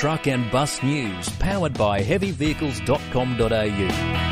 truck and bus news, powered by heavyvehicles.com.au.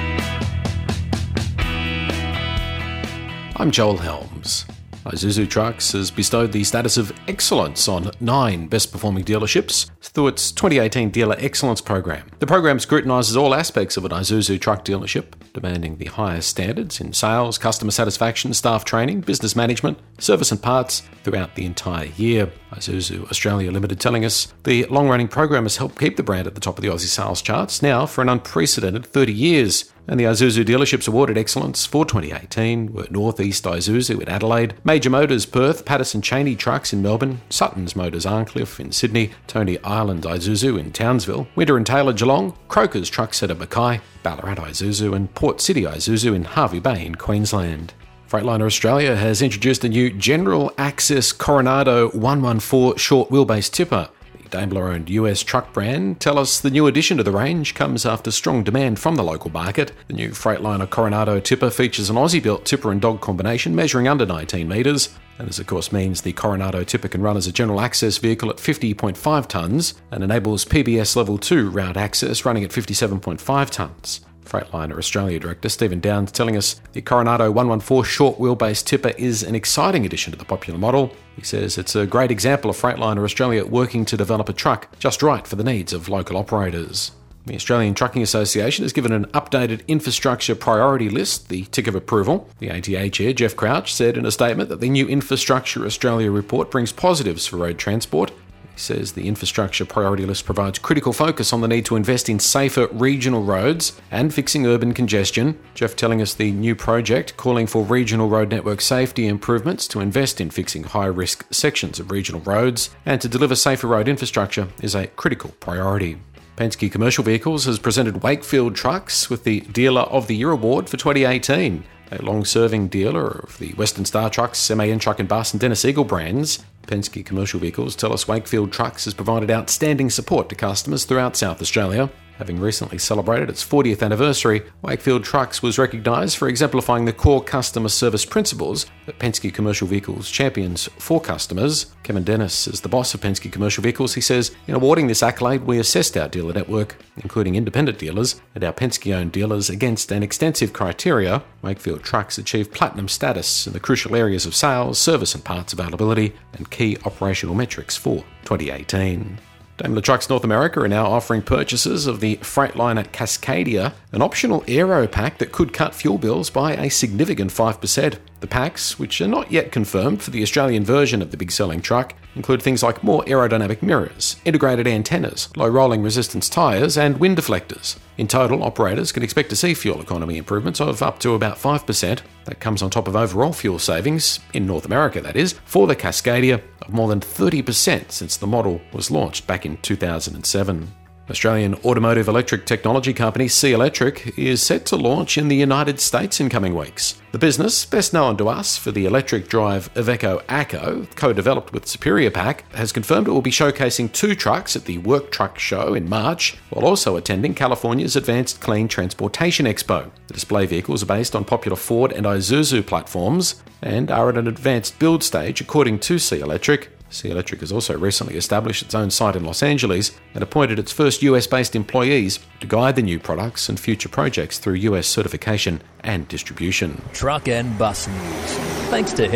I'm Joel Helms. Isuzu Trucks has bestowed the status of excellence on 9 best-performing dealerships through its 2018 Dealer Excellence Program. The program scrutinises all aspects of an Isuzu truck dealership, demanding the highest standards in sales, customer satisfaction, staff training, business management, service and parts throughout the entire year. Isuzu Australia Limited telling us the long-running program has helped keep the brand at the top of the Aussie sales charts now for an unprecedented 30 years. And the Isuzu dealerships awarded excellence for 2018 were North East Isuzu in Adelaide, Major Motors Perth, Patterson Cheney Trucks in Melbourne, Sutton's Motors Arncliffe in Sydney, Tony Ireland Isuzu in Townsville, Winter and Taylor Geelong, Croker's Truck Set at Mackay, Ballarat Isuzu and Port City Isuzu in Hervey Bay in Queensland. Freightliner Australia has introduced a new General Access Coronado 114 short wheelbase tipper. Daimler-owned US truck brand tell us the new addition to the range comes after strong demand from the local market. The new Freightliner Coronado tipper features an Aussie-built tipper and dog combination measuring under 19 metres. And this of course means the Coronado tipper can run as a general access vehicle at 50.5 tonnes and enables PBS Level 2 route access running at 57.5 tonnes. Freightliner Australia Director Stephen Downs telling us the Coronado 114 short wheelbase tipper is an exciting addition to the popular model. He says it's a great example of Freightliner Australia working to develop a truck just right for the needs of local operators. The Australian Trucking Association has given an updated infrastructure priority list the tick of approval. The ATA chair, Jeff Crouch, said in a statement that the new Infrastructure Australia report brings positives for road transport. He says the infrastructure priority list provides critical focus on the need to invest in safer regional roads and fixing urban congestion. Jeff telling us the new project calling for regional road network safety improvements to invest in fixing high-risk sections of regional roads and to deliver safer road infrastructure is a critical priority. Penske Commercial Vehicles has presented Wakefield Trucks with the Dealer of the Year award for 2018. A long-serving dealer of the Western Star Trucks, MAN Truck and Bus and Dennis Eagle brands, Penske Commercial Vehicles tell us Wakefield Trucks has provided outstanding support to customers throughout South Australia. Having recently celebrated its 40th anniversary, Wakefield Trucks was recognised for exemplifying the core customer service principles that Penske Commercial Vehicles champions for customers. Kevin Dennis is the boss of Penske Commercial Vehicles. He says, in awarding this accolade, we assessed our dealer network, including independent dealers and our Penske-owned dealers, against an extensive criteria. Wakefield Trucks achieved platinum status in the crucial areas of sales, service and parts availability, and key operational metrics for 2018. Daimler Trucks North America are now offering purchasers of the Freightliner Cascadia an optional aero pack that could cut fuel bills by a significant 5%. The packs, which are not yet confirmed for the Australian version of the big-selling truck, include things like more aerodynamic mirrors, integrated antennas, low rolling resistance tyres and wind deflectors. In total, operators can expect to see fuel economy improvements of up to about 5%. That comes on top of overall fuel savings, in North America that is, for the Cascadia of more than 30% since the model was launched back in 2007. Australian automotive electric technology company C Electric is set to launch in the United States in coming weeks. The business, best known to us for the electric drive Iveco Acco, co-developed with Superior Pack, has confirmed it will be showcasing 2 trucks at the Work Truck Show in March, while also attending California's Advanced Clean Transportation Expo. The display vehicles are based on popular Ford and Isuzu platforms and are at an advanced build stage according to C Electric. C Electric has also recently established its own site in Los Angeles and appointed its first US-based employees to guide the new products and future projects through US certification and distribution. Truck and bus news, thanks to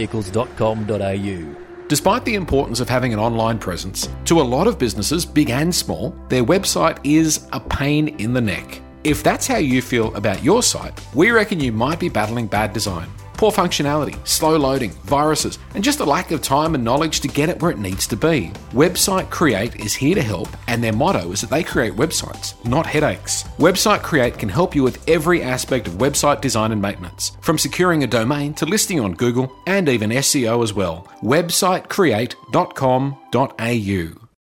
heavyvehicles.com.au. Despite the importance of having an online presence, to a lot of businesses, big and small, their website is a pain in the neck. If that's how you feel about your site, we reckon you might be battling bad design, poor functionality, slow loading, viruses, and just a lack of time and knowledge to get it where it needs to be. Website Create is here to help, and their motto is that they create websites, not headaches. Website Create can help you with every aspect of website design and maintenance, from securing a domain to listing on Google and even SEO as well. Websitecreate.com.au.